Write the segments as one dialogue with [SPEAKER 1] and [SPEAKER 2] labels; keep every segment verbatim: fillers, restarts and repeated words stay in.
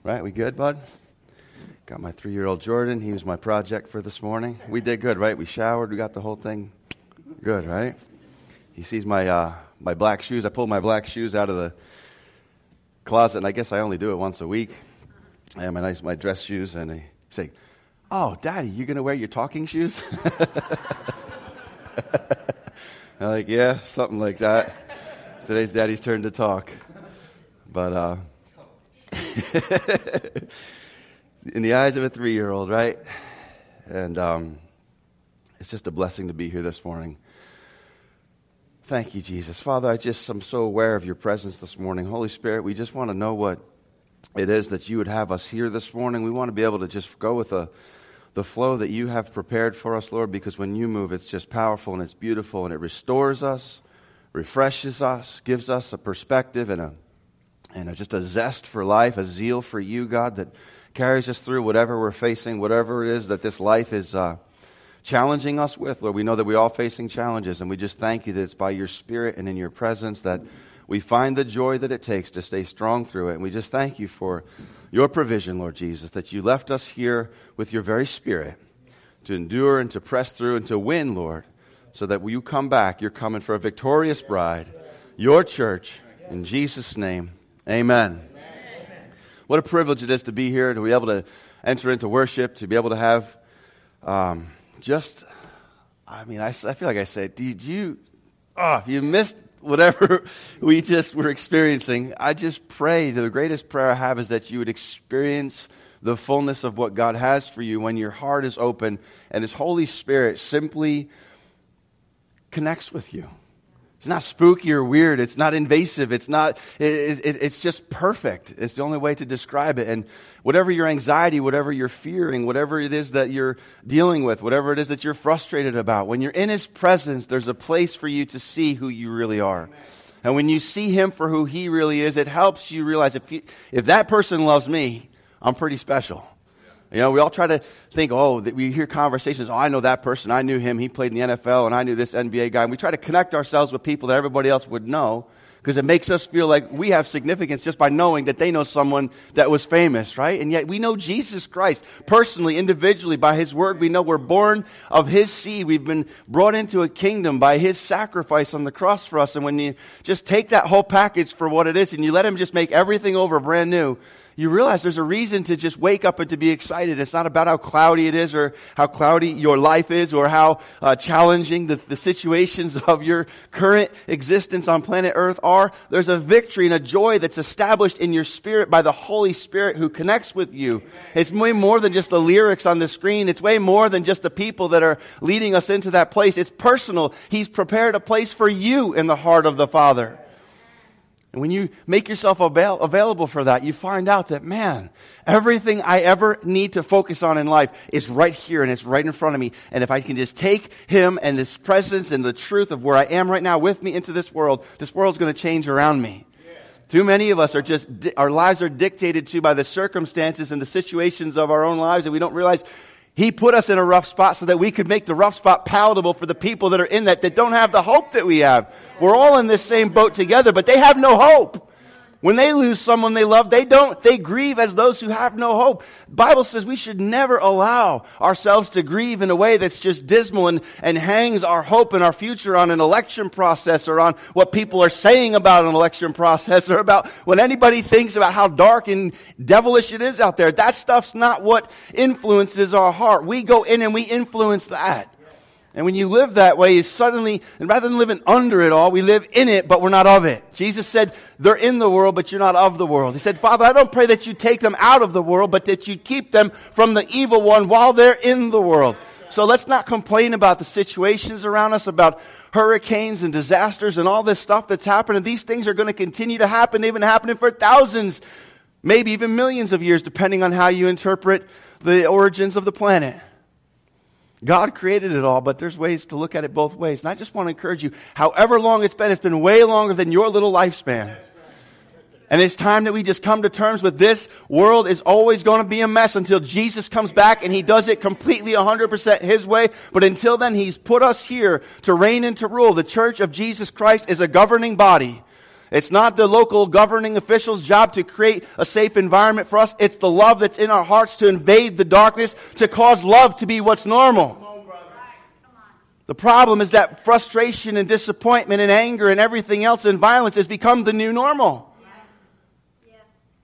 [SPEAKER 1] Right, we good, bud? Got my three-year-old Jordan. He was my project for this morning. We did good, right? We showered. We got the whole thing good, right? He sees my uh, my black shoes. I pulled my black shoes out of the closet, and I guess I only do it once a week. I have my nice my dress shoes, and he say, "Oh, Daddy, you gonna wear your talking shoes?" I'm like, "Yeah, something like that." Today's Daddy's turn to talk, but uh, in the eyes of a three-year-old, right? And um, it's just a blessing to be here this morning. Thank you, Jesus. Father, I just am so aware of your presence this morning. Holy Spirit, we just want to know what it is that you would have us here this morning. We want to be able to just go with the, the flow that you have prepared for us, Lord, because when you move, it's just powerful and it's beautiful and it restores us, refreshes us, gives us a perspective and a and a, just a zest for life, a zeal for you, God, that carries us through whatever we're facing, whatever it is that this life is uh, challenging us with. Lord, we know that we're all facing challenges, and we just thank you that it's by your Spirit and in your presence that we find the joy that it takes to stay strong through it. And we just thank you for your provision, Lord Jesus, that you left us here with your very Spirit to endure and to press through and to win, Lord, so that when you come back, you're coming for a victorious bride, your church, in Jesus' name, amen. What a privilege it is to be here, to be able to enter into worship, to be able to have um, just, I mean, I, I feel like I say, did you, oh, if you missed whatever we just were experiencing, I just pray, the greatest prayer I have is that you would experience the fullness of what God has for you when your heart is open and His Holy Spirit simply connects with you. It's not spooky or weird. It's not invasive. It's not, it, it, it's just perfect. It's the only way to describe it. And whatever your anxiety, whatever you're fearing, whatever it is that you're dealing with, whatever it is that you're frustrated about, when you're in His presence, there's a place for you to see who you really are. And when you see Him for who He really is, it helps you realize if you, if that person loves me, I'm pretty special. You know, we all try to think, oh, that we hear conversations, oh, I know that person, I knew him, he played in the N F L, and I knew this N B A guy. And we try to connect ourselves with people that everybody else would know because it makes us feel like we have significance just by knowing that they know someone that was famous, right? And yet we know Jesus Christ personally, individually, by His word. We know we're born of His seed. We've been brought into a kingdom by His sacrifice on the cross for us. And when you just take that whole package for what it is and you let Him just make everything over brand new, you realize there's a reason to just wake up and to be excited. It's not about how cloudy it is or how cloudy your life is or how uh, challenging the, the situations of your current existence on planet Earth are. There's a victory and a joy that's established in your spirit by the Holy Spirit who connects with you. Amen. It's way more than just the lyrics on the screen. It's way more than just the people that are leading us into that place. It's personal. He's prepared a place for you in the heart of the Father. And when you make yourself avail- available for that, you find out that, man, everything I ever need to focus on in life is right here and it's right in front of me. And if I can just take Him and His presence and the truth of where I am right now with me into this world, this world's going to change around me. Yeah. Too many of us are just, our lives are dictated to by the circumstances and the situations of our own lives, and we don't realize He put us in a rough spot so that we could make the rough spot palatable for the people that are in that, that don't have the hope that we have. We're all in this same boat together, but they have no hope. When they lose someone they love, they don't, they grieve as those who have no hope. The Bible says we should never allow ourselves to grieve in a way that's just dismal and, and hangs our hope and our future on an election process or on what people are saying about an election process or about when anybody thinks about how dark and devilish it is out there. That stuff's not what influences our heart. We go in and we influence that. And when you live that way, you suddenly, and rather than living under it all, we live in it, but we're not of it. Jesus said, they're in the world, but you're not of the world. He said, Father, I don't pray that you take them out of the world, but that you keep them from the evil one while they're in the world. So let's not complain about the situations around us, about hurricanes and disasters and all this stuff that's happening. These things are going to continue to happen. They've been happening for thousands, maybe even millions of years, depending on how you interpret the origins of the planet. God created it all, but there's ways to look at it both ways. And I just want to encourage you, however long it's been, it's been way longer than your little lifespan. And it's time that we just come to terms with this world is always going to be a mess until Jesus comes back and He does it completely one hundred percent His way. But until then, He's put us here to reign and to rule. The Church of Jesus Christ is a governing body. It's not the local governing official's job to create a safe environment for us. It's the love that's in our hearts to invade the darkness, to cause love to be what's normal. The problem is that frustration and disappointment and anger and everything else and violence has become the new normal. You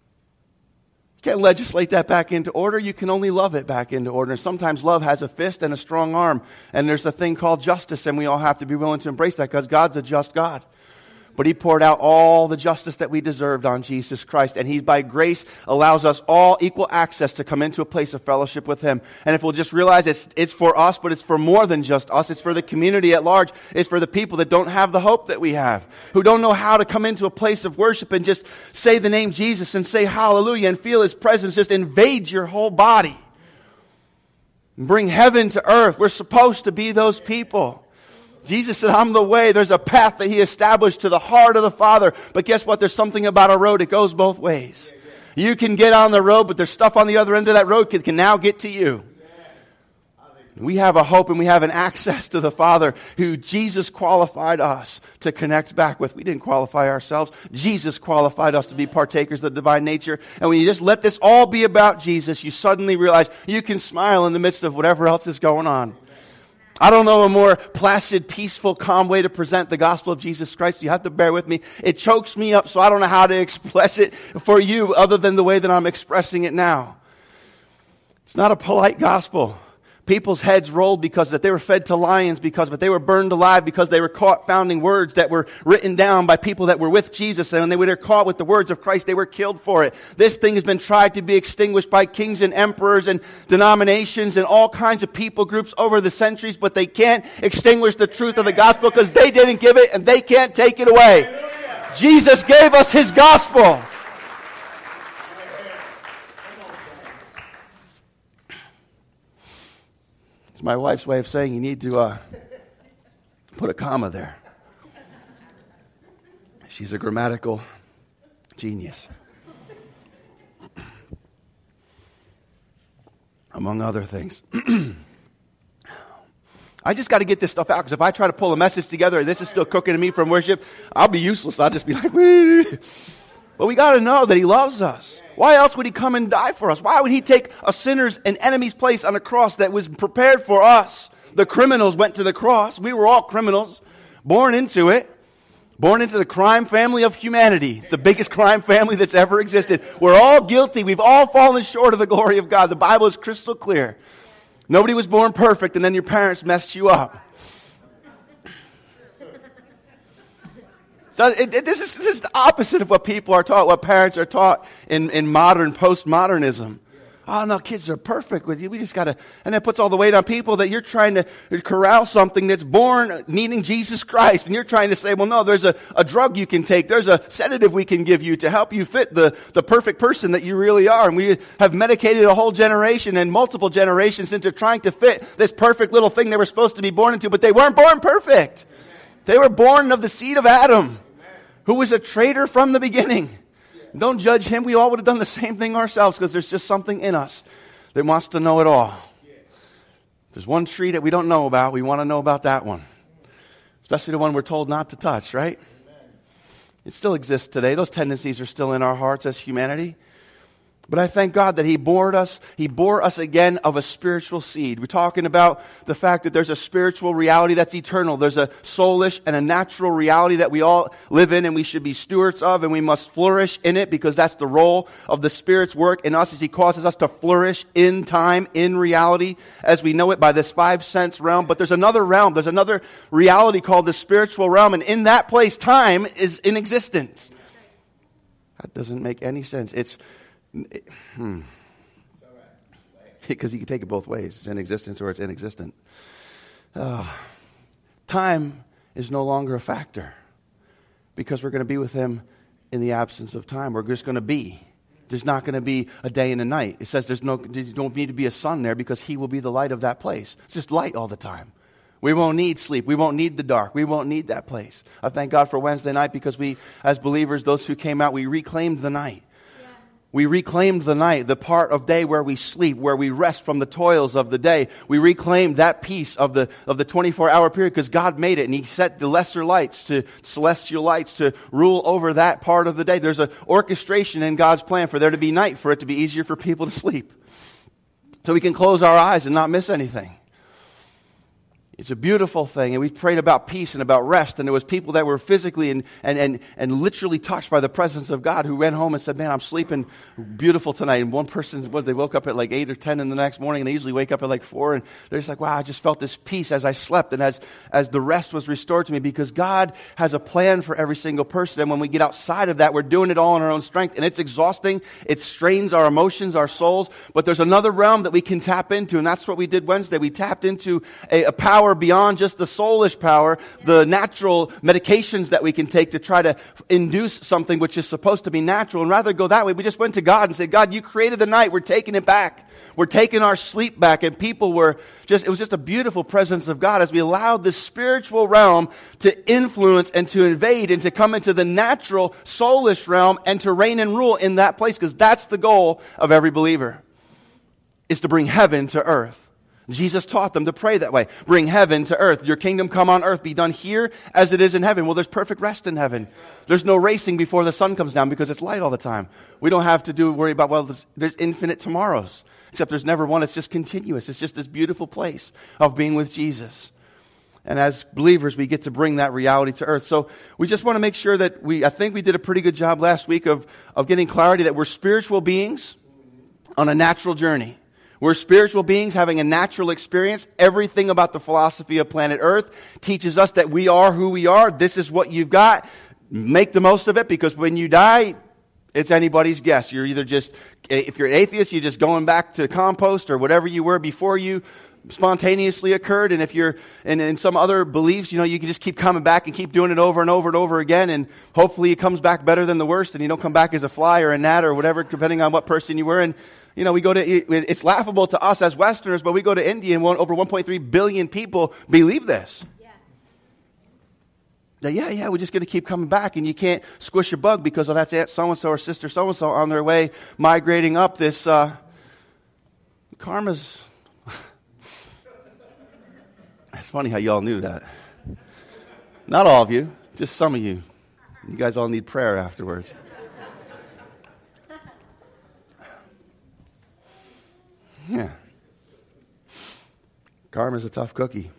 [SPEAKER 1] can't legislate that back into order. You can only love it back into order. And sometimes love has a fist and a strong arm. And there's a thing called justice, and we all have to be willing to embrace that because God's a just God. But He poured out all the justice that we deserved on Jesus Christ. And He, by grace, allows us all equal access to come into a place of fellowship with Him. And if we'll just realize it's, it's for us, but it's for more than just us. It's for the community at large. It's for the people that don't have the hope that we have. Who don't know how to come into a place of worship and just say the name Jesus and say hallelujah and feel His presence just invade your whole body. And bring heaven to earth. We're supposed to be those people. Jesus said, I'm the way. There's a path that He established to the heart of the Father. But guess what? There's something about a road. It goes both ways. You can get on the road, but there's stuff on the other end of that road that can now get to you. We have a hope and we have an access to the Father who Jesus qualified us to connect back with. We didn't qualify ourselves. Jesus qualified us to be partakers of the divine nature. And when you just let this all be about Jesus, you suddenly realize you can smile in the midst of whatever else is going on. I don't know a more placid, peaceful, calm way to present the gospel of Jesus Christ. You have to bear with me. It chokes me up, so I don't know how to express it for you other than the way that I'm expressing it now. It's not a polite gospel. People's heads rolled because that they were fed to lions because but they were burned alive because they were caught founding words that were written down by people that were with Jesus, and when they were caught with the words of Christ, they were killed for it. This thing has been tried to be extinguished by kings and emperors and denominations and all kinds of people groups over the centuries, but they can't extinguish the truth of the gospel because they didn't give it and they can't take it away. Jesus gave us His gospel. It's my wife's way of saying you need to uh, put a comma there. She's a grammatical genius. Among other things. I just got to get this stuff out because if I try to pull a message together and this is still cooking to me from worship, I'll be useless. I'll just be like, wee. But we got to know that He loves us. Why else would He come and die for us? Why would He take a sinner's and enemy's place on a cross that was prepared for us? The criminals went to the cross. We were all criminals, born into it, born into the crime family of humanity. It's the biggest crime family that's ever existed. We're all guilty. We've all fallen short of the glory of God. The Bible is crystal clear. Nobody was born perfect, and then your parents messed you up. So it, it, this, is, this is the opposite of what people are taught, what parents are taught in, in modern, postmodernism. Oh, no, kids are perfect with you. We just got to, and that puts all the weight on people that you're trying to corral something that's born needing Jesus Christ. And you're trying to say, well, no, there's a, a drug you can take. There's a sedative we can give you to help you fit the, the perfect person that you really are. And we have medicated a whole generation and multiple generations into trying to fit this perfect little thing they were supposed to be born into, but they weren't born perfect. They were born of the seed of Adam, who was a traitor from the beginning. Don't judge him. We all would have done the same thing ourselves because there's just something in us that wants to know it all. If there's one tree that we don't know about, we want to know about that one. Especially the one we're told not to touch, right? It still exists today. Those tendencies are still in our hearts as humanity. But I thank God that He bore us, He bore us again of a spiritual seed. We're talking about the fact that there's a spiritual reality that's eternal. There's a soulish and a natural reality that we all live in and we should be stewards of, and we must flourish in it because that's the role of the Spirit's work in us as He causes us to flourish in time, in reality, as we know it by this five sense realm. But there's another realm, there's another reality called the spiritual realm, and in that place, time is in existence. That doesn't make any sense. It's It, hmm. Because you can take it both ways. It's in existence or it's inexistent. Uh, time is no longer a factor because we're going to be with Him in the absence of time. We're just going to be. There's not going to be a day and a night. It says there's no, you don't need to be a sun there because He will be the light of that place. It's just light all the time. We won't need sleep. We won't need the dark. We won't need that place. I thank God for Wednesday night because we, as believers, those who came out, we reclaimed the night. We reclaimed the night, the part of day where we sleep, where we rest from the toils of the day. We reclaimed that piece of the of the twenty-four hour period because God made it, and He set the lesser lights to celestial lights to rule over that part of the day. There's an orchestration in God's plan for there to be night, for it to be easier for people to sleep. So we can close our eyes and not miss anything. It's a beautiful thing, and we prayed about peace and about rest, and there was people that were physically and, and, and, and literally touched by the presence of God who went home and said, man, I'm sleeping beautiful tonight. And one person, what, they woke up at like eight or ten in the next morning, and they usually wake up at like four, and they're just like, wow, I just felt this peace as I slept and as, as the rest was restored to me, because God has a plan for every single person, and when we get outside of that, we're doing it all in our own strength, and it's exhausting. It strains our emotions, our souls, but there's another realm that we can tap into, and that's what we did Wednesday. We tapped into a, a power beyond just the soulish power, the natural medications that we can take to try to induce something which is supposed to be natural, and rather go that way. We just went to God and said, God, you created the night. We're taking it back. We're taking our sleep back. And people were just, it was just a beautiful presence of God as we allowed the spiritual realm to influence and to invade and to come into the natural soulish realm and to reign and rule in that place, because that's the goal of every believer, is to bring heaven to earth. Jesus taught them to pray that way. Bring heaven to earth. Your kingdom come on earth. Be done here as it is in heaven. Well, there's perfect rest in heaven. There's no racing before the sun comes down because it's light all the time. We don't have to do worry about, well, there's, there's infinite tomorrows. Except there's never one. It's just continuous. It's just this beautiful place of being with Jesus. And as believers, we get to bring that reality to earth. So we just want to make sure that we, I think we did a pretty good job last week of, of getting clarity that we're spiritual beings on a natural journey. We're spiritual beings having a natural experience. Everything about the philosophy of planet Earth teaches us that we are who we are. This is what you've got. Make the most of it, because when you die, it's anybody's guess. You're either just, if you're an atheist, you're just going back to compost or whatever you were before you spontaneously occurred. And if you're in, in some other beliefs, you know, you can just keep coming back and keep doing it over and over and over again. And hopefully it comes back better than the worst, and you don't come back as a fly or a gnat or whatever, depending on what person you were. And you know, we go to, it's laughable to us as Westerners, but we go to India and one, over one point three billion people believe this. Yeah. That, yeah, yeah, we're just going to keep coming back, and you can't squish a bug because, oh, that's Aunt so-and-so or Sister so-and-so on their way migrating up this, uh, karma's, it's funny how y'all knew that. Not all of you, just some of you. You guys all need prayer afterwards. Yeah. Karma's a tough cookie.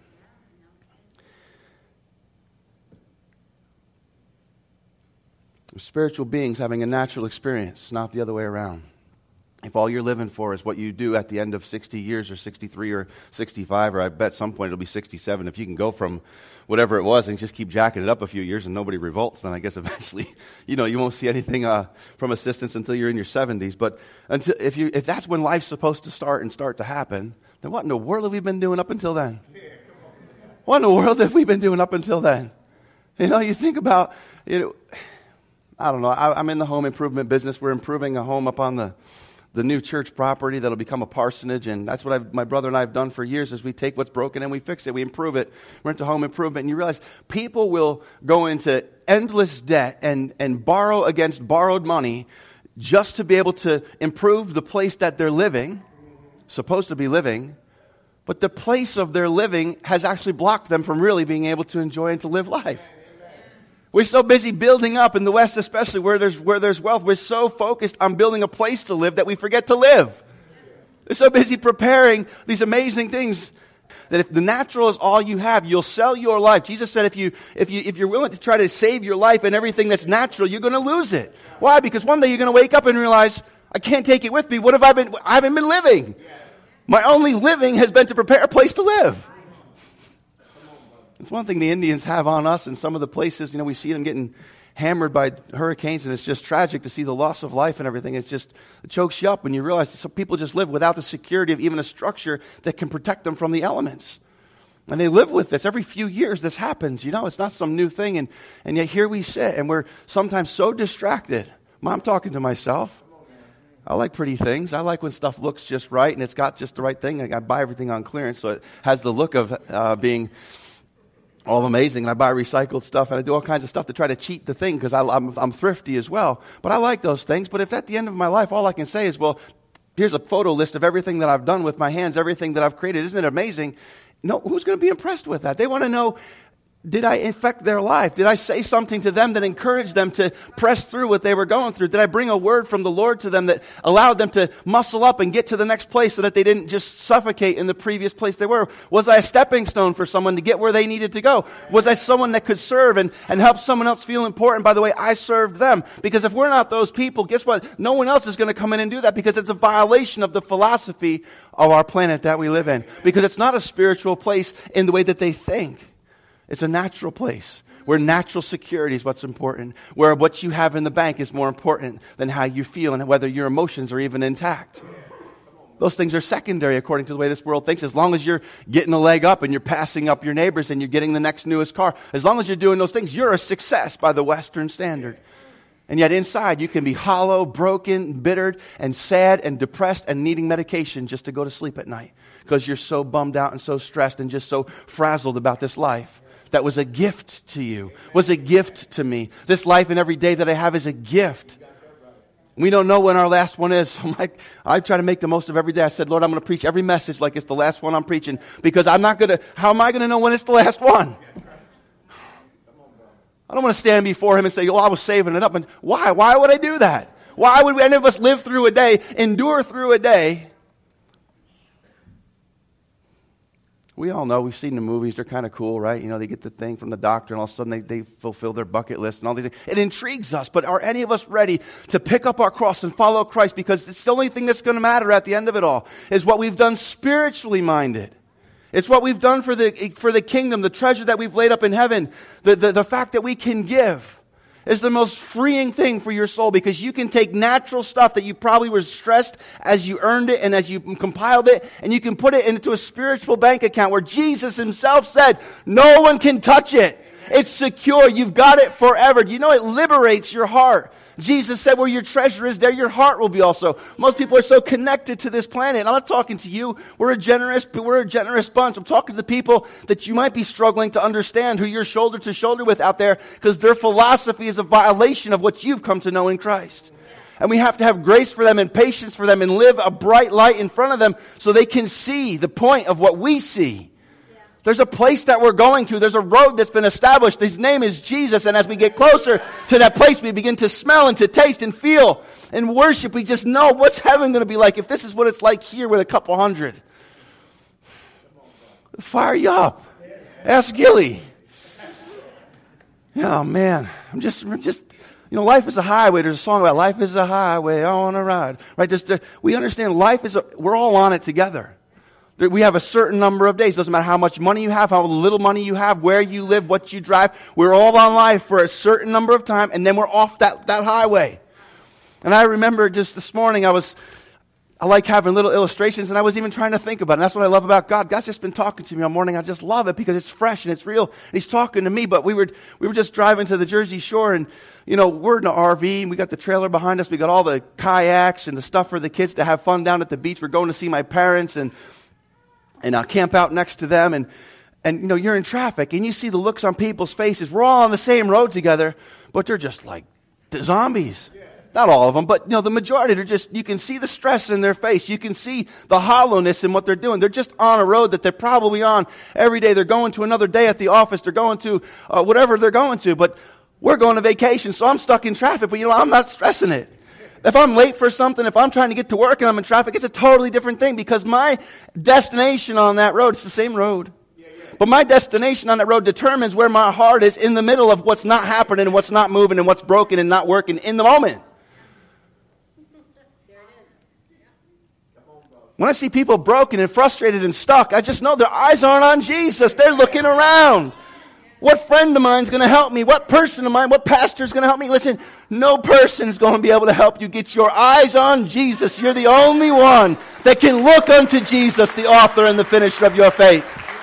[SPEAKER 1] We're spiritual beings having a natural experience, not the other way around. If all you're living for is what you do at the end of sixty years or sixty-three or sixty-five, or I bet some point it'll be sixty-seven, if you can go from whatever it was and just keep jacking it up a few years and nobody revolts, then I guess eventually, you know, you won't see anything uh, from assistance until you're in your seventies. But until, if you if that's when life's supposed to start and start to happen, then what in the world have we been doing up until then? What in the world have we been doing up until then? You know, you think about, you know, I don't know, I, I'm in the home improvement business. We're improving a home up on the the new church property that'll become a parsonage, and that's what I've, my brother and I have done for years, is we take what's broken and we fix it, we improve it. We're into home improvement, and you realize people will go into endless debt and, and borrow against borrowed money just to be able to improve the place that they're living, supposed to be living, but the place of their living has actually blocked them from really being able to enjoy and to live life. We're so busy building up, in the West especially, where there's where there's wealth. We're so focused on building a place to live that we forget to live. We're so busy preparing these amazing things that if the natural is all you have, you'll sell your life. Jesus said if you if you if you're willing to try to save your life and everything that's natural, you're going to lose it. Why? Because one day you're going to wake up and realize, I can't take it with me. What have I been? I haven't been living. My only living has been to prepare a place to live. It's one thing the Indians have on us in some of the places. You know, we see them getting hammered by hurricanes, and it's just tragic to see the loss of life and everything. It's just, it chokes you up when you realize some people just live without the security of even a structure that can protect them from the elements. And they live with this. Every few years this happens. You know, it's not some new thing. And, and yet here we sit, and we're sometimes so distracted. I'm talking to myself. I like pretty things. I like when stuff looks just right, and it's got just the right thing. I buy everything on clearance, so it has the look of uh, being all amazing, and I buy recycled stuff, and I do all kinds of stuff to try to cheat the thing because I'm, I'm thrifty as well. But I like those things. But if at the end of my life, all I can say is, well, here's a photo list of everything that I've done with my hands, everything that I've created. Isn't it amazing? No, who's going to be impressed with that? They want to know, did I affect their life? Did I say something to them that encouraged them to press through what they were going through? Did I bring a word from the Lord to them that allowed them to muscle up and get to the next place so that they didn't just suffocate in the previous place they were? Was I a stepping stone for someone to get where they needed to go? Was I someone that could serve and, and help someone else feel important by the way I served them? Because if we're not those people, guess what? No one else is going to come in and do that because it's a violation of the philosophy of our planet that we live in. Because it's not a spiritual place in the way that they think. It's a natural place where natural security is what's important, where what you have in the bank is more important than how you feel and whether your emotions are even intact. Those things are secondary according to the way this world thinks. As long as you're getting a leg up and you're passing up your neighbors and you're getting the next newest car, as long as you're doing those things, you're a success by the Western standard. And yet inside you can be hollow, broken, bittered, and sad and depressed and needing medication just to go to sleep at night because you're so bummed out and so stressed and just so frazzled about this life. That was a gift to you, was a gift to me. This life and every day that I have is a gift. We don't know when our last one is. I'm like, I try to make the most of every day. I said, Lord, I'm going to preach every message like it's the last one I'm preaching because I'm not going to, how am I going to know when it's the last one? I don't want to stand before him and say, oh, I was saving it up. And why? Why would I do that? Why would any of us live through a day, endure through a day? We all know, we've seen the movies, they're kind of cool, right? You know, they get the thing from the doctor and all of a sudden they, they fulfill their bucket list and all these things. It intrigues us, but are any of us ready to pick up our cross and follow Christ? Because it's the only thing that's going to matter at the end of it all is what we've done spiritually minded. It's what we've done for the for the kingdom, the treasure that we've laid up in heaven, the, the, the fact that we can give. Is the most freeing thing for your soul because you can take natural stuff that you probably were stressed as you earned it and as you compiled it, and you can put it into a spiritual bank account where Jesus himself said, no one can touch it. It's secure. You've got it forever. Do you know it liberates your heart? Jesus said where your treasure is, there your heart will be also. Most people are so connected to this planet. I'm not talking to you. We're a generous, we're a generous bunch. I'm talking to the people that you might be struggling to understand, who you're shoulder to shoulder with out there, because their philosophy is a violation of what you've come to know in Christ. And we have to have grace for them and patience for them and live a bright light in front of them so they can see the point of what we see. There's a place that we're going to. There's a road that's been established. His name is Jesus. And as we get closer to that place, we begin to smell and to taste and feel and worship. We just know what's heaven going to be like if this is what it's like here with a couple hundred. Fire you up. Ask Gilly. Oh, man. I'm just, I'm just, you know, life is a highway. There's a song about life is a highway. I want to ride. Right? There's, there, we understand life is, a, we're all on it together. We have a certain number of days. Doesn't matter how much money you have, how little money you have, where you live, what you drive. We're all on life for a certain number of time, and then we're off that, that highway. And I remember just this morning, I was, I like having little illustrations, and I was even trying to think about it. And that's what I love about God. God's just been talking to me all morning. I just love it because it's fresh and it's real. And He's talking to me. But we were we were just driving to the Jersey Shore, and you know we're in an R V, and we got the trailer behind us. We got all the kayaks and the stuff for the kids to have fun down at the beach. We're going to see my parents, and and I camp out next to them. And and you know you're in traffic, and you see the looks on people's faces. We're all on the same road together, but they're just like zombies. Not all of them, but you know the majority, they're just, you can see the stress in their face. You can see the hollowness in what they're doing. They're just on a road that they're probably on every day. They're going to another day at the office. They're going to uh, whatever they're going to. But we're going to vacation, so I'm stuck in traffic. But you know, I'm not stressing it. If I'm late for something, if I'm trying to get to work and I'm in traffic, it's a totally different thing because my destination on that road, it's the same road. But my destination on that road determines where my heart is in the middle of what's not happening and what's not moving and what's broken and not working in the moment. When I see people broken and frustrated and stuck, I just know their eyes aren't on Jesus. They're looking around. What friend of mine is going to help me? What person of mine, what pastor is going to help me? Listen, no person is going to be able to help you. Get your eyes on Jesus. You're the only one that can look unto Jesus, the author and the finisher of your faith.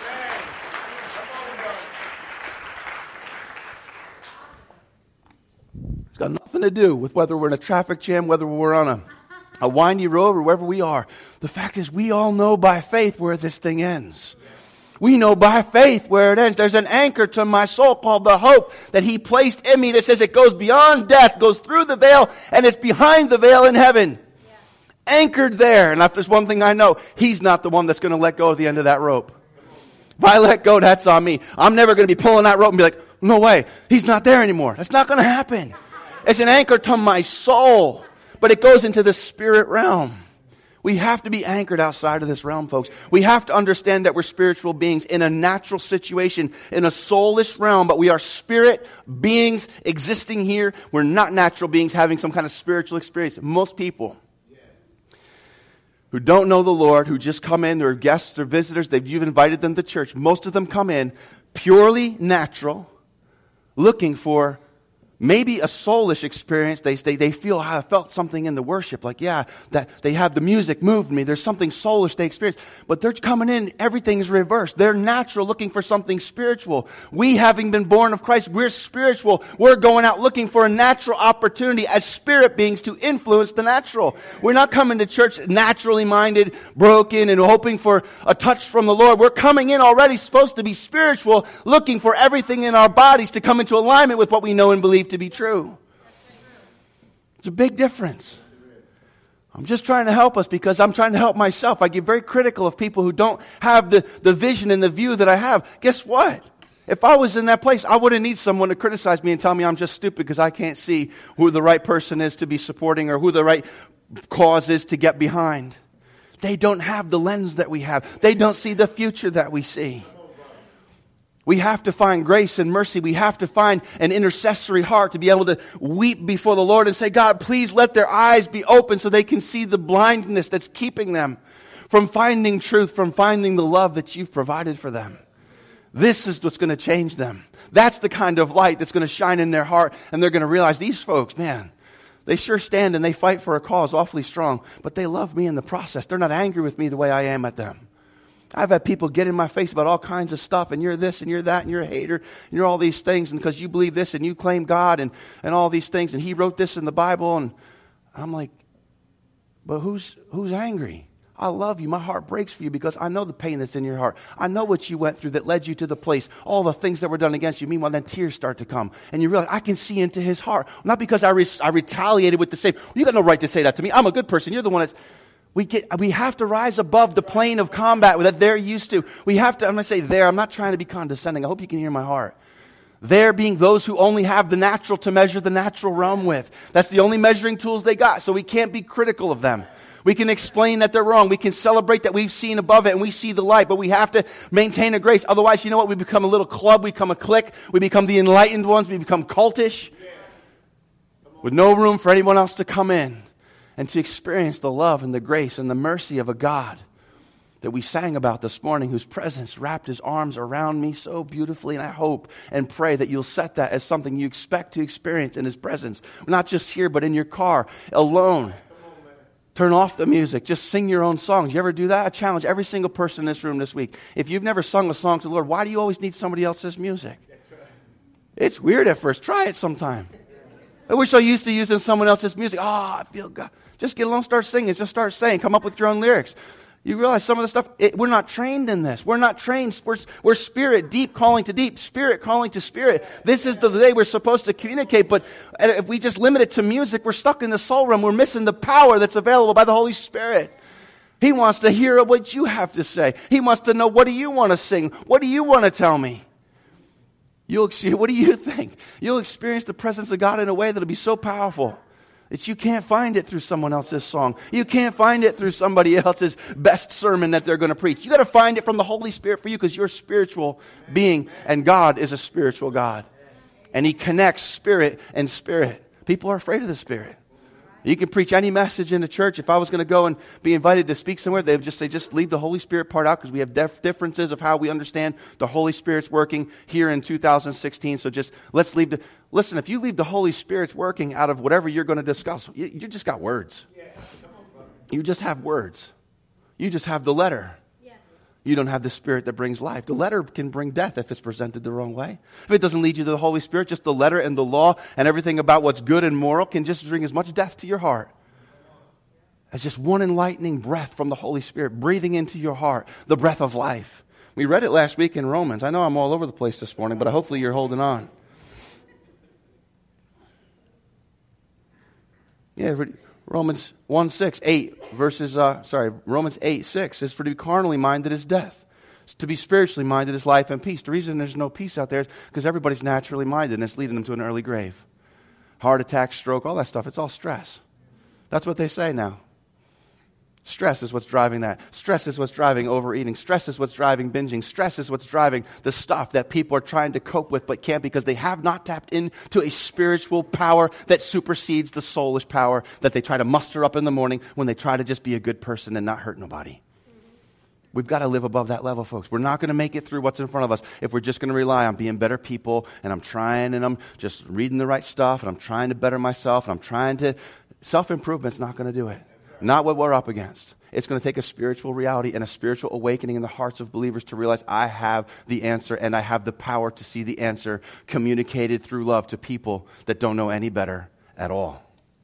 [SPEAKER 1] It's got nothing to do with whether we're in a traffic jam, whether we're on a a windy road or wherever we are. The fact is we all know by faith where this thing ends. We know by faith where it ends. There's an anchor to my soul called the hope that he placed in me that says it goes beyond death, goes through the veil, and it's behind the veil in heaven. Yeah. Anchored there. And if there's one thing I know, he's not the one that's going to let go at the end of that rope. If I let go, that's on me. I'm never going to be pulling that rope and be like, no way, he's not there anymore. That's not going to happen. It's an anchor to my soul, but it goes into the spirit realm. We have to be anchored outside of this realm, folks. We have to understand that we're spiritual beings in a natural situation, in a soulless realm, but we are spirit beings existing here. We're not natural beings having some kind of spiritual experience. Most people who don't know the Lord, who just come in, or guests or visitors, they've, you've invited them to church, most of them come in purely natural, looking for maybe a soulish experience. They, they, they feel how I felt something in the worship. Like, yeah, that they have the music moved me. There's something soulish they experience. But they're coming in, everything is reversed. They're natural, looking for something spiritual. We, having been born of Christ, we're spiritual. We're going out looking for a natural opportunity as spirit beings to influence the natural. We're not coming to church naturally minded, broken, and hoping for a touch from the Lord. We're coming in already supposed to be spiritual, looking for everything in our bodies to come into alignment with what we know and believe to be true. It's a big difference. I'm just trying to help us because I'm trying to help myself. I get very critical of people who don't have the, the vision and the view that I have. Guess what? If I was in that place, I wouldn't need someone to criticize me and tell me I'm just stupid because I can't see who the right person is to be supporting or who the right cause is to get behind. They don't have the lens that we have. They don't see the future that we see. We have to find grace and mercy. We have to find an intercessory heart to be able to weep before the Lord and say, God, please let their eyes be open so they can see the blindness that's keeping them from finding truth, from finding the love that you've provided for them. This is what's going to change them. That's the kind of light that's going to shine in their heart, and they're going to realize these folks, man, they sure stand and they fight for a cause awfully strong, but they love me in the process. They're not angry with me the way I am at them. I've had people get in my face about all kinds of stuff, and you're this, and you're that, and you're a hater, and you're all these things, and because you believe this, and you claim God, and, and all these things, and he wrote this in the Bible, and I'm like, but who's who's angry? I love you. My heart breaks for you because I know the pain that's in your heart. I know what you went through that led you to the place, all the things that were done against you. Meanwhile, then tears start to come, and you realize, I can see into his heart. Not because I, re- I retaliated with the same, you got no right to say that to me. I'm a good person. You're the one that's... We get. We have to rise above the plane of combat that they're used to. We have to, I'm going to say there, I'm not trying to be condescending. I hope you can hear my heart. There being those who only have the natural to measure the natural realm with. That's the only measuring tools they got, so we can't be critical of them. We can explain that they're wrong. We can celebrate that we've seen above it and we see the light, but we have to maintain a grace. Otherwise, you know what? We become a little club, we become a clique, we become the enlightened ones, we become cultish, with no room for anyone else to come in and to experience the love and the grace and the mercy of a God that we sang about this morning, whose presence wrapped his arms around me so beautifully. And I hope and pray that you'll set that as something you expect to experience in his presence. Not just here, but in your car, alone. Turn off the music. Just sing your own songs. You ever do that? I challenge every single person in this room this week. If you've never sung a song to the Lord, why do you always need somebody else's music? It's weird at first. Try it sometime. I wish I used to using someone else's music. Oh, I feel God. Just get alone, start singing. Just start saying. Come up with your own lyrics. You realize some of the stuff, it, we're not trained in this. We're not trained. We're, we're spirit, deep calling to deep, spirit calling to spirit. This is the day we're supposed to communicate, but if we just limit it to music, we're stuck in the soul realm. We're missing the power that's available by the Holy Spirit. He wants to hear what you have to say. He wants to know, what do you want to sing? What do you want to tell me? You'll, what do you think? You'll experience the presence of God in a way that'll be so powerful that you can't find it through someone else's song. You can't find it through somebody else's best sermon that they're going to preach. You got to find it from the Holy Spirit for you, because you're a spiritual being and God is a spiritual God. And he connects spirit and spirit. People are afraid of the Spirit. You can preach any message in the church. If I was going to go and be invited to speak somewhere, they would just say, just leave the Holy Spirit part out, because we have def- differences of how we understand the Holy Spirit's working here in two thousand sixteen. So just let's leave the... Listen, if you leave the Holy Spirit's working out of whatever you're going to discuss, you, you just got words. You just have words. You just have the letter. You don't have the Spirit that brings life. The letter can bring death if it's presented the wrong way. If it doesn't lead you to the Holy Spirit, just the letter and the law and everything about what's good and moral can just bring as much death to your heart as just one enlightening breath from the Holy Spirit breathing into your heart, the breath of life. We read it last week in Romans. I know I'm all over the place this morning, but hopefully you're holding on. Yeah, Romans one, six, eight, verses, uh, sorry, Romans eight, six says, for to be carnally minded is death. To be spiritually minded is life and peace. The reason there's no peace out there is because everybody's naturally minded and it's leading them to an early grave. Heart attack, stroke, all that stuff, it's all stress. That's what they say now. Stress is what's driving that. Stress is what's driving overeating. Stress is what's driving binging. Stress is what's driving the stuff that people are trying to cope with but can't because they have not tapped into a spiritual power that supersedes the soulish power that they try to muster up in the morning when they try to just be a good person and not hurt nobody. We've got to live above that level, folks. We're not going to make it through what's in front of us if we're just going to rely on being better people and I'm trying and I'm just reading the right stuff and I'm trying to better myself and I'm trying to... Self-improvement's not going to do it. Not what we're up against. It's going to take a spiritual reality and a spiritual awakening in the hearts of believers to realize I have the answer and I have the power to see the answer communicated through love to people that don't know any better at all.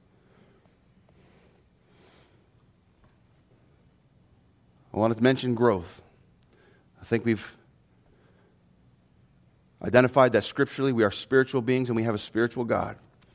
[SPEAKER 1] I wanted to mention growth. I think we've identified that scripturally we are spiritual beings and we have a spiritual God.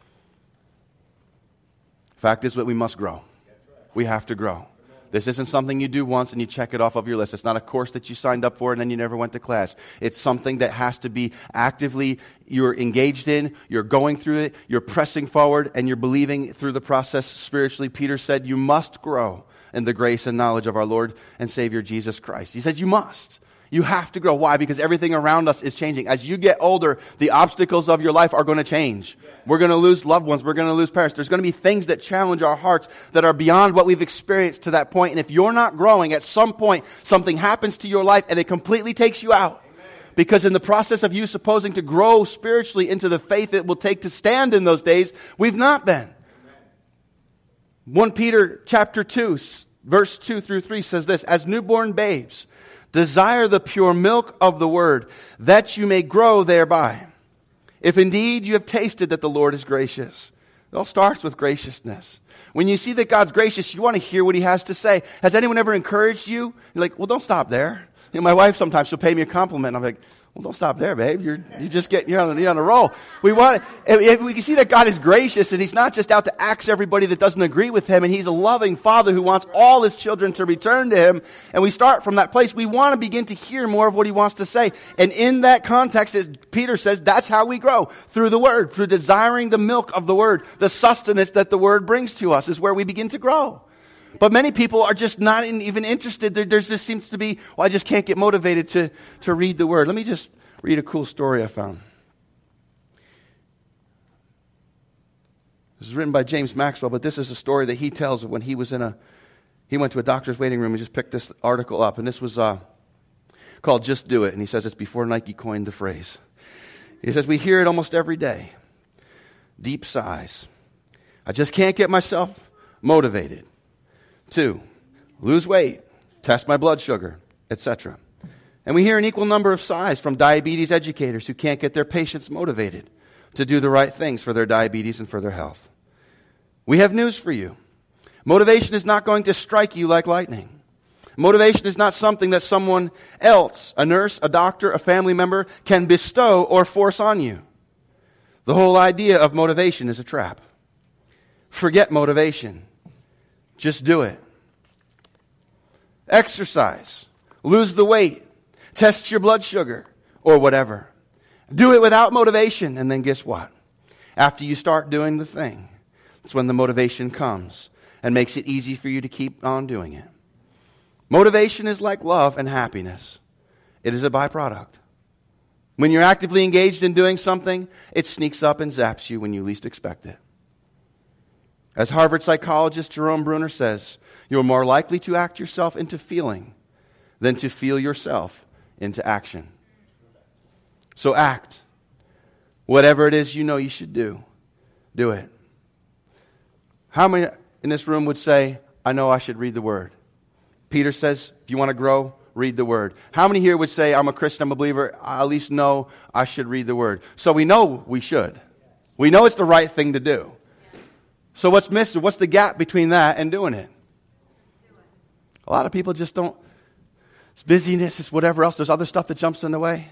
[SPEAKER 1] Fact is that we must grow. We have to grow. This isn't something you do once and you check it off of your list. It's not a course that you signed up for and then you never went to class. It's something that has to be actively, you're engaged in, you're going through it, you're pressing forward, and you're believing through the process spiritually. Peter said you must grow in the grace and knowledge of our Lord and Savior Jesus Christ. He says you must. You have to grow. Why? Because everything around us is changing. As you get older, the obstacles of your life are going to change. We're going to lose loved ones. We're going to lose parents. There's going to be things that challenge our hearts that are beyond what we've experienced to that point. And if you're not growing, at some point, something happens to your life and it completely takes you out. Because in the process of you supposing to grow spiritually into the faith it will take to stand in those days, we've not been. First Peter chapter two, verse two through three says this, as newborn babes, desire the pure milk of the word, that you may grow thereby. If indeed you have tasted that the Lord is gracious. It all starts with graciousness. When you see that God's gracious, you want to hear what He has to say. Has anyone ever encouraged you? You're like, well, don't stop there. You know, my wife sometimes, she'll pay me a compliment. And I'm like, well, don't stop there, babe. You're, you just get, you're on, you're on a roll. We want, if, if we can see that God is gracious and He's not just out to axe everybody that doesn't agree with Him, and He's a loving Father who wants all His children to return to Him, and we start from that place, we want to begin to hear more of what He wants to say. And in that context, as Peter says, that's how we grow. Through the Word, through desiring the milk of the Word, the sustenance that the Word brings to us is where we begin to grow. But many people are just not in, even interested. There there's, just seems to be, well, I just can't get motivated to, to read the Word. Let me just read a cool story I found. This is written by James Maxwell, but this is a story that he tells of when he was in a, he went to a doctor's waiting room and just picked this article up. And this was uh, called Just Do It. And he says it's before Nike coined the phrase. He says, we hear it almost every day. Deep sighs. I just can't get myself motivated. Two, lose weight, test my blood sugar, et cetera. And we hear an equal number of sighs from diabetes educators who can't get their patients motivated to do the right things for their diabetes and for their health. We have news for you. Motivation is not going to strike you like lightning. Motivation is not something that someone else, a nurse, a doctor, a family member, can bestow or force on you. The whole idea of motivation is a trap. Forget motivation. Just do it. Exercise. Lose the weight. Test your blood sugar. Or whatever. Do it without motivation. And then guess what? After you start doing the thing, that's when the motivation comes and makes it easy for you to keep on doing it. Motivation is like love and happiness. It is a byproduct. When you're actively engaged in doing something, it sneaks up and zaps you when you least expect it. As Harvard psychologist Jerome Bruner says, you're more likely to act yourself into feeling than to feel yourself into action. So act. Whatever it is you know you should do, do it. How many in this room would say, I know I should read the Word? Peter says, if you want to grow, read the Word. How many here would say, I'm a Christian, I'm a believer, I at least know I should read the Word? So we know we should. We know it's the right thing to do. So what's missing? What's the gap between that and doing it? A lot of people just don't, It's busyness. It's whatever else. There's other stuff that jumps in the way.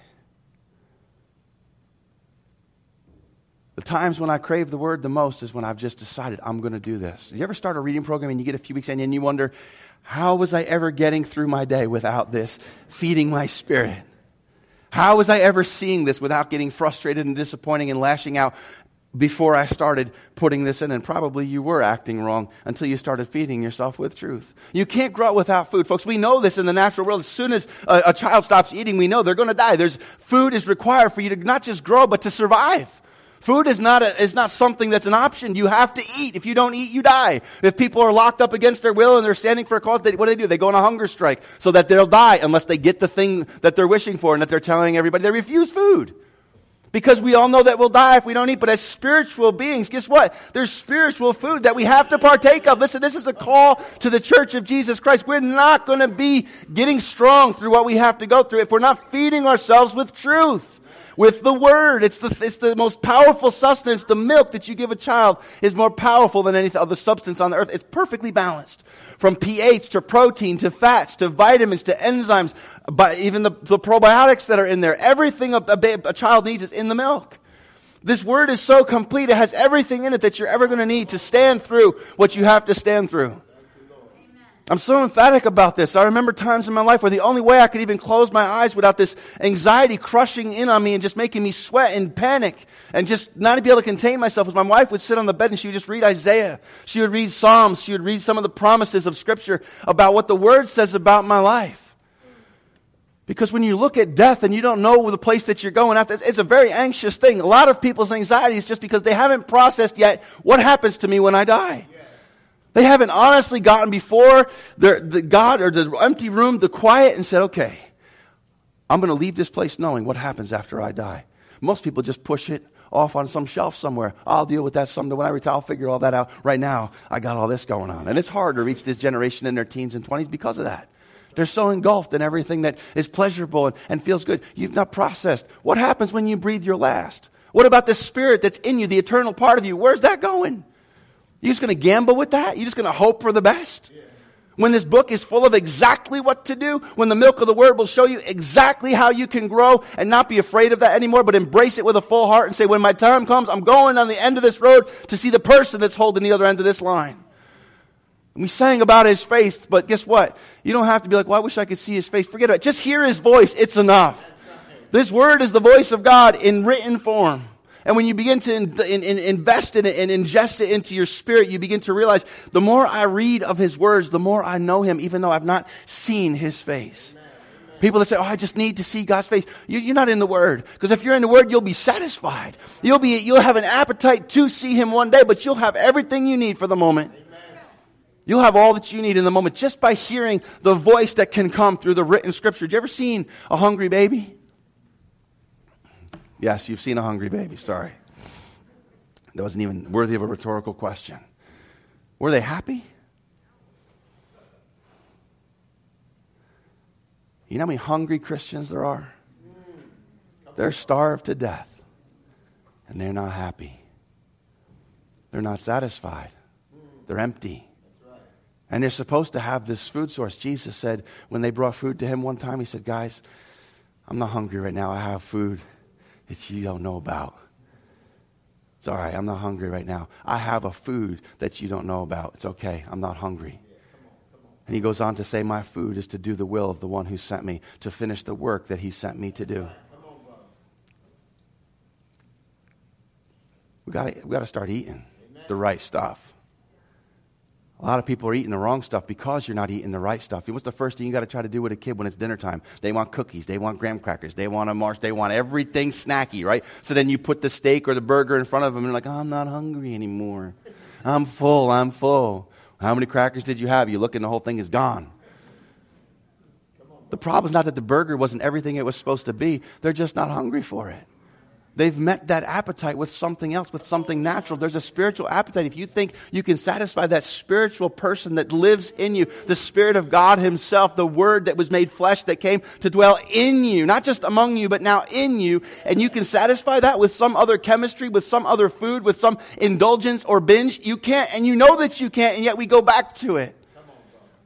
[SPEAKER 1] The times when I crave the word the most is when I've just decided I'm going to do this. You ever start a reading program and you get a few weeks in and you wonder, how was I ever getting through my day without this feeding my spirit? How was I ever seeing this without getting frustrated and disappointing and lashing out before I started putting this in? And probably you were acting wrong until you started feeding yourself with truth. You can't grow without food. Folks, we know this in the natural world. As soon as a, a child stops eating, we know they're going to die. There's food is required for you to not just grow, but to survive. Food is not a, is not something that's an option. You have to eat. If you don't eat, you die. If people are locked up against their will and they're standing for a cause, they, what do they do? They go on a hunger strike so that they'll die unless they get the thing that they're wishing for and that they're telling everybody. They refuse food. Because we all know that we'll die if we don't eat. But as spiritual beings, guess what? There's spiritual food that we have to partake of. Listen, this is a call to the church of Jesus Christ. We're not going to be getting strong through what we have to go through if we're not feeding ourselves with truth. With the word. It's the, it's the most powerful sustenance. The milk that you give a child is more powerful than any other substance on the earth. It's perfectly balanced. From pH to protein to fats to vitamins to enzymes, but even the, the probiotics that are in there. Everything a, a, a child needs is in the milk. This word is so complete. It has everything in it that you're ever going to need to stand through what you have to stand through. I'm so emphatic about this. I remember times in my life where the only way I could even close my eyes without this anxiety crushing in on me and just making me sweat and panic and just not be able to contain myself was my wife would sit on the bed and she would just read Isaiah. She would read Psalms. She would read some of the promises of Scripture about what the Word says about my life. Because when you look at death and you don't know the place that you're going after, it's a very anxious thing. A lot of people's anxiety is just because they haven't processed yet what happens to me when I die. They haven't honestly gotten before the, the God or the empty room, the quiet, and said, okay, I'm going to leave this place knowing what happens after I die. Most people just push it off on some shelf somewhere. I'll deal with that someday. When I retire, I'll figure all that out. Right now, I got all this going on. And it's hard to reach this generation in their teens and twenties because of that. They're so engulfed in everything that is pleasurable and, and feels good. You've not processed. What happens when you breathe your last? What about the spirit that's in you, the eternal part of you? Where's that going? You just going to gamble with that? You just going to hope for the best? Yeah. When this book is full of exactly what to do, when the milk of the word will show you exactly how you can grow and not be afraid of that anymore, but embrace it with a full heart and say, when my time comes, I'm going on the end of this road to see the person that's holding the other end of this line. And we sang about his face, but guess what? You don't have to be like, well, I wish I could see his face. Forget it. Just hear his voice. It's enough. This word is the voice of God in written form. And when you begin to in, in, in invest in it and ingest it into your spirit, you begin to realize the more I read of his words, the more I know him, even though I've not seen his face. Amen. Amen. People that say, oh, I just need to see God's face. You, you're not in the Word. Because if you're in the Word, you'll be satisfied. You'll be, you'll have an appetite to see him one day, but you'll have everything you need for the moment. Amen. You'll have all that you need in the moment just by hearing the voice that can come through the written Scripture. Have you ever seen a hungry baby? Yes, you've seen a hungry baby. Sorry. That wasn't even worthy of a rhetorical question. Were they happy? You know how many hungry Christians there are? They're starved to death. And they're not happy. They're not satisfied. They're empty. And they're supposed to have this food source. Jesus said, when they brought food to him one time, he said, guys, I'm not hungry right now. I have food that you don't know about. It's all right. I'm not hungry right now. I have a food that you don't know about. It's okay. I'm not hungry. And he goes on to say, my food is to do the will of the one who sent me, to finish the work that he sent me to do. We got to we got to start eating the right stuff. A lot of people are eating the wrong stuff because you're not eating the right stuff. What's the first thing you got to try to do with a kid when it's dinner time? They want cookies. They want graham crackers. They want a marsh. They want everything snacky, right? So then you put the steak or the burger in front of them and they're like, oh, I'm not hungry anymore. I'm full. I'm full. How many crackers did you have? You look and the whole thing is gone. The problem is not that the burger wasn't everything it was supposed to be. They're just not hungry for it. They've met that appetite with something else, with something natural. There's a spiritual appetite. If you think you can satisfy that spiritual person that lives in you, the Spirit of God himself, the Word that was made flesh that came to dwell in you, not just among you, but now in you, and you can satisfy that with some other chemistry, with some other food, with some indulgence or binge, you can't, and you know that you can't, and yet we go back to it.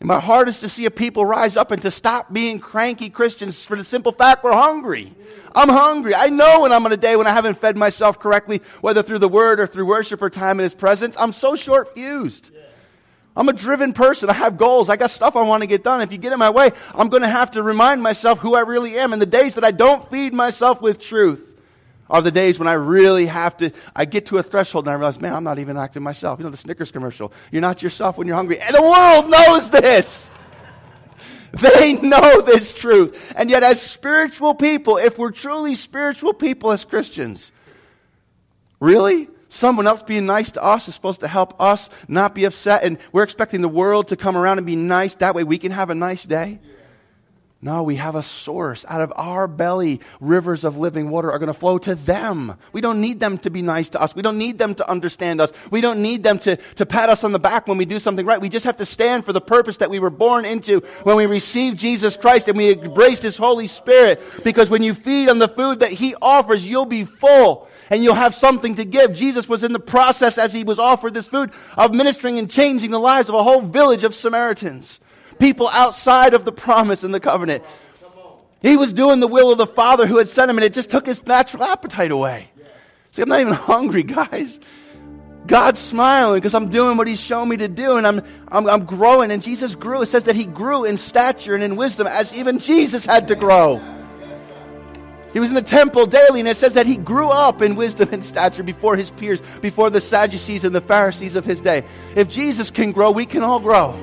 [SPEAKER 1] And my heart is to see a people rise up and to stop being cranky Christians for the simple fact we're hungry. I'm hungry. I know when I'm on a day when I haven't fed myself correctly, whether through the word or through worship or time in his presence. I'm so short-fused. I'm a driven person. I have goals. I got stuff I want to get done. If you get in my way, I'm going to have to remind myself who I really am. And the days that I don't feed myself with truth are the days when I really have to, I get to a threshold and I realize, man, I'm not even acting myself. You know the Snickers commercial, you're not yourself when you're hungry. And the world knows this. They know this truth. And yet as spiritual people, if we're truly spiritual people as Christians, really? Someone else being nice to us is supposed to help us not be upset, and we're expecting the world to come around and be nice. That way we can have a nice day. No, we have a source. Out of our belly, rivers of living water are going to flow to them. We don't need them to be nice to us. We don't need them to understand us. We don't need them to, to pat us on the back when we do something right. We just have to stand for the purpose that we were born into when we received Jesus Christ and we embraced his Holy Spirit. Because when you feed on the food that he offers, you'll be full and you'll have something to give. Jesus was in the process, as he was offered this food, of ministering and changing the lives of a whole village of Samaritans. People outside of the promise and the covenant. He was doing the will of the Father who had sent him, and it just took his natural appetite away. See, I'm not even hungry, guys. God's smiling because I'm doing what he's shown me to do, and I'm, I'm, I'm growing. And Jesus grew. It says that he grew in stature and in wisdom as even Jesus had to grow. He was in the temple daily, and it says that he grew up in wisdom and stature before his peers, before the Sadducees and the Pharisees of his day. If Jesus can grow, we can all grow.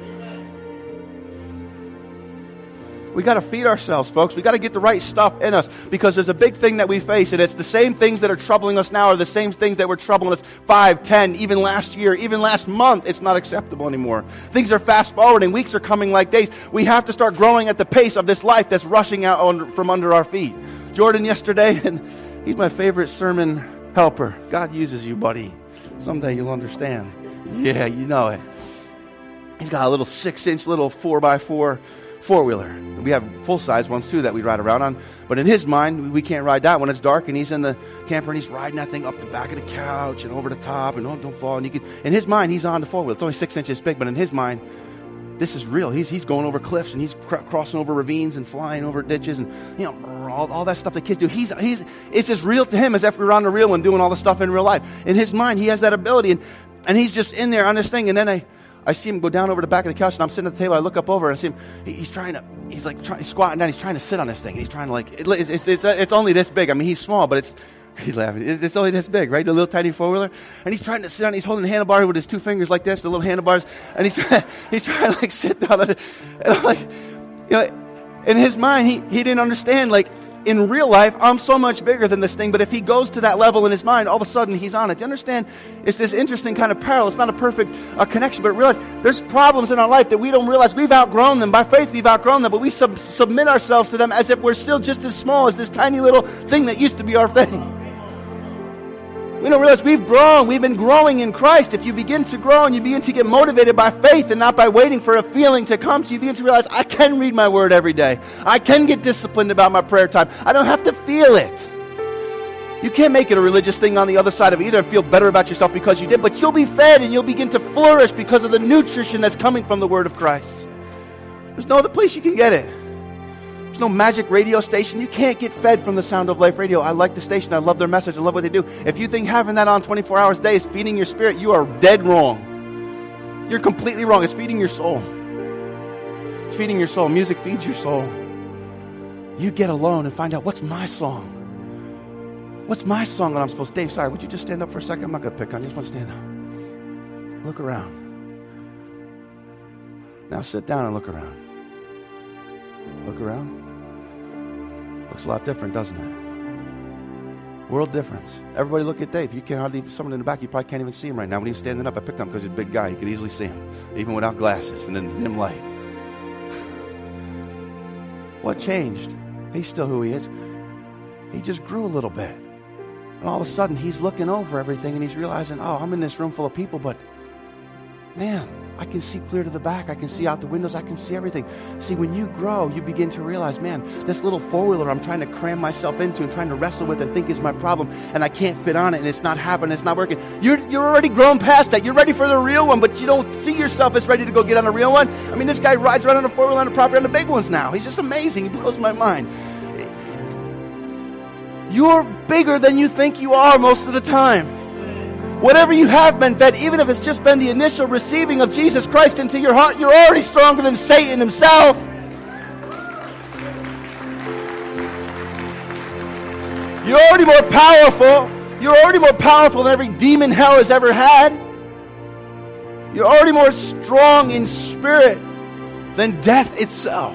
[SPEAKER 1] We got to feed ourselves, folks. We got to get the right stuff in us, because there's a big thing that we face, and it's the same things that are troubling us now are the same things that were troubling us five, ten, even last year, even last month. It's not acceptable anymore. Things are fast forwarding. Weeks are coming like days. We have to start growing at the pace of this life that's rushing out on, from under our feet. Jordan yesterday, and he's my favorite sermon helper. God uses you, buddy. Someday you'll understand. Yeah, you know it. He's got a little six-inch little four by four four-wheeler. We have full-size ones, too, that we ride around on. But in his mind, we can't ride that when it's dark, and he's in the camper, and he's riding that thing up the back of the couch and over the top, and oh, don't fall. And you can, in his mind, he's on the four-wheeler. It's only six inches big, but in his mind, this is real. He's he's going over cliffs, and he's cr- crossing over ravines and flying over ditches, and you know all, all that stuff that kids do. He's he's it's as real to him as if we were on the real one doing all the stuff in real life. In his mind, he has that ability, and and he's just in there on this thing, and then I. I see him go down over the back of the couch, and I'm sitting at the table. I look up over, and I see him. He, he's trying to. He's like trying, he's squatting down. He's trying to sit on this thing. And he's trying to like. It, it's, it's it's it's only this big. I mean, he's small, but it's. He's laughing. It's, it's only this big, right? The little tiny four wheeler, and he's trying to sit on. He's holding the handlebar with his two fingers like this, the little handlebars, and he's trying. He's trying to like sit down on it. And I'm like, you know, in his mind, he he didn't understand like. In real life, I'm so much bigger than this thing, but if he goes to that level in his mind, all of a sudden he's on it. Do you understand? It's this interesting kind of parallel. It's not a perfect uh, connection, but realize there's problems in our life that we don't realize. We've outgrown them. By faith, we've outgrown them, but we sub- submit ourselves to them as if we're still just as small as this tiny little thing that used to be our thing. We don't realize we've grown. We've been growing in Christ. If you begin to grow and you begin to get motivated by faith and not by waiting for a feeling to come to you, you begin to realize I can read my word every day. I can get disciplined about my prayer time. I don't have to feel it. You can't make it a religious thing on the other side of it either and feel better about yourself because you did, but you'll be fed and you'll begin to flourish because of the nutrition that's coming from the word of Christ. There's no other place you can get it. There's no magic radio station. You can't get fed from the Sound of Life radio. I like the station. I love their message. I love what they do. If you think having that on twenty-four hours a day is feeding your spirit, you are dead wrong. You're completely wrong. It's feeding your soul. It's feeding your soul. Music feeds your soul. You get alone and find out, what's my song? What's my song that I'm supposed to? Dave, sorry, would you just stand up for a second? I'm not going to pick on you. I just want to stand up. Look around. Now sit down and look around. Look around. Looks a lot different, doesn't it? World difference. Everybody look at Dave. You can't hardly, someone in the back, you probably can't even see him right now. When he was standing up, I picked him because he's a big guy. You could easily see him, even without glasses and in dim light. What changed? He's still who he is. He just grew a little bit. And all of a sudden, he's looking over everything and he's realizing, oh, I'm in this room full of people, but man, I can see clear to the back. I can see out the windows. I can see everything. See, when you grow, you begin to realize, man, this little four-wheeler I'm trying to cram myself into and trying to wrestle with and think is my problem, and I can't fit on it, and it's not happening, it's not working. You're, you're already grown past that. You're ready for the real one, but you don't see yourself as ready to go get on a real one. I mean, this guy rides around on a four-wheeler on the property on the big ones now. He's just amazing. He blows my mind. You're bigger than you think you are most of the time. Whatever you have been fed, even if it's just been the initial receiving of Jesus Christ into your heart, you're already stronger than Satan himself. You're already more powerful. You're already more powerful than every demon hell has ever had. You're already more strong in spirit than death itself.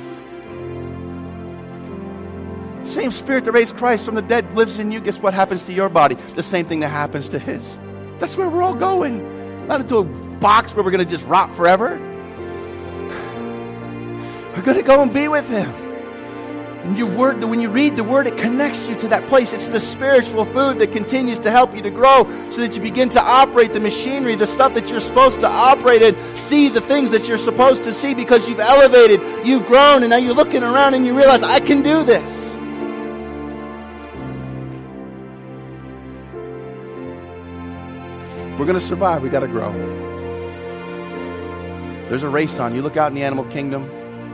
[SPEAKER 1] The same spirit that raised Christ from the dead lives in you. Guess what happens to your body? The same thing that happens to his. That's where we're all going. Not into a box where we're going to just rot forever. We're going to go and be with him. And your word, when you read the word, it connects you to that place. It's the spiritual food that continues to help you to grow so that you begin to operate the machinery, the stuff that you're supposed to operate in, see the things that you're supposed to see because you've elevated, you've grown, and now you're looking around and you realize, I can do this. If we're going to survive, we got to grow. There's a race on. You look out in the animal kingdom.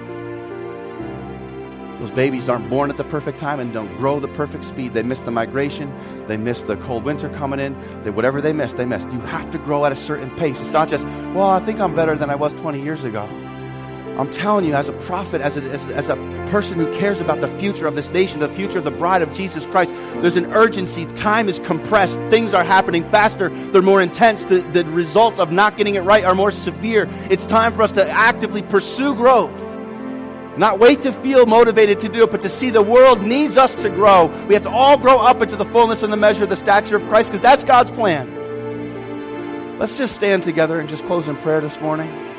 [SPEAKER 1] Those babies aren't born at the perfect time and don't grow the perfect speed. They miss the migration. They miss the cold winter coming in. They, whatever they miss, they miss. You have to grow at a certain pace. It's not just, well, I think I'm better than I was twenty years ago. I'm telling you, as a prophet, as a, as, as a person who cares about the future of this nation, the future of the bride of Jesus Christ, there's an urgency. Time is compressed. Things are happening faster. They're more intense. The, the results of not getting it right are more severe. It's time for us to actively pursue growth. Not wait to feel motivated to do it, but to see the world needs us to grow. We have to all grow up into the fullness and the measure of the stature of Christ, because that's God's plan. Let's just stand together and just close in prayer this morning.